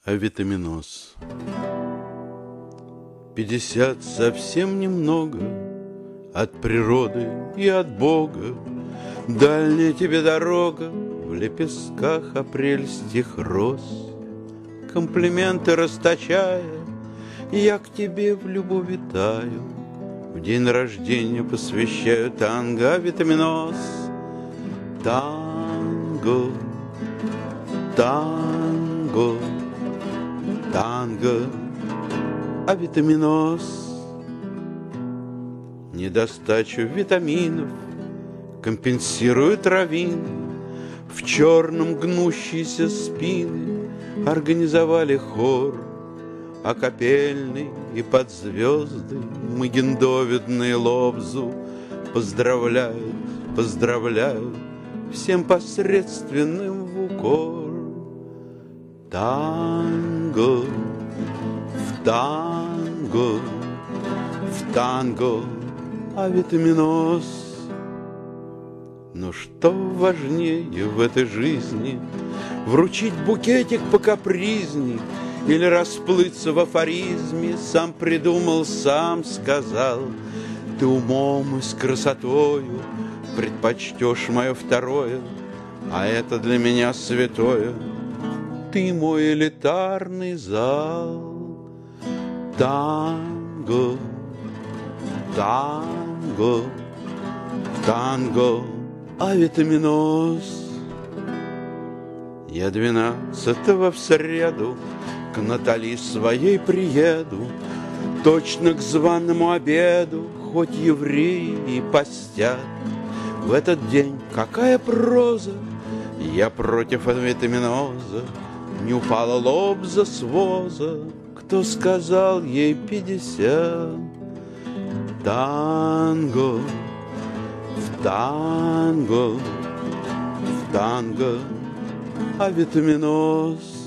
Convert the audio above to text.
Авитаминоз. 50 совсем немного от природы и от Бога. Дальняя тебе дорога в лепестках апрельских роз. Комплименты расточая, я к тебе в любови таю. В день рождения посвящаю танго авитаминоз. Танго, танго, танго, авитаминоз. Недостачу витаминов компенсирует раввины. В черном гнущиеся спины организовали хор, а капельный и под звезды магендовидный лобзу поздравляют, поздравляют всем посредственным в укор. Танго, в танго, в танго, авитаминоз. Но что важнее в этой жизни? Вручить букетик покапризней или расплыться в афоризме? Сам придумал, сам сказал. Ты умом и с красотою предпочтешь мое второе, а это для меня святое. Ты мой элитарный зал. Танго, танго, танго, авитаминоз. Я 12-го в среду к Натали своей приеду, точно к званому обеду, хоть евреи и постят. В этот день какая проза, я против авитаминоза. Не упала лобза с воза, кто сказал ей 50. Танго, в танго, в танго, авитаминоз.